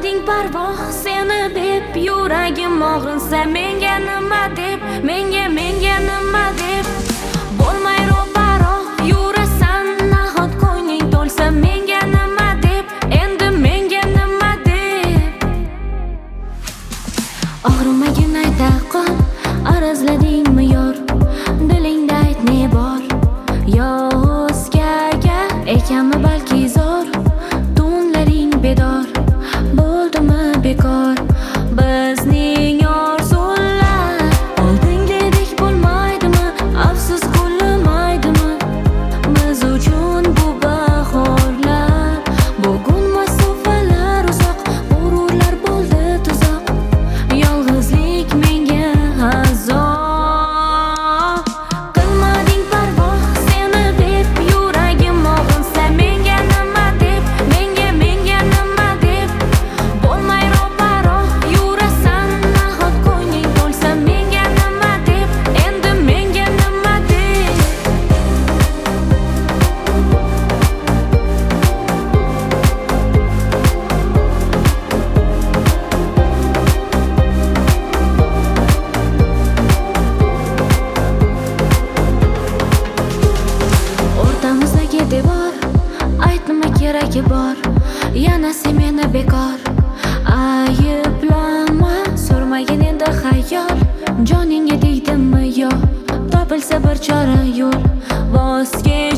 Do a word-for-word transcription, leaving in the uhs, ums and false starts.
Qilmading parvo seni deb, yuragim og'rinsa menga nima deb, menga menga nima deb. Bo'lmay ro'paro yurasan, nahot ko'ngling to'lsa menga nima deb, endi menga nima deb. Og'rimagin ayta qol, arazladingmi yor, dilingda ayt ne bor. Yo o'zgaga ekanmi balki zo'r, tunlaring bedor bo'ldimi bekor. Bizning orzular oldingidek bo'lmaydimi, afsus qo'llimaydimi biz uchun bu bahorlar. Bugun masofalar uzoq, g'ururlar bo'ldi tuzoq, yolg'izlik menga azob. Qilmading parvo seni deb, yuragim og'rinsa menga nima deb, menga menga nima deb. Bo'lmay ro'paro yurasan, nahot ko'ngling to'lsa menga nima deb, endi menga nima deb. O'rtamizdagi devor, ayt nima keragi bor, yana sen meni bekor ayblama. So'rmagin endi xayol, joningga tegdimmi yo, topilsa bir chora yo'l, voz kech.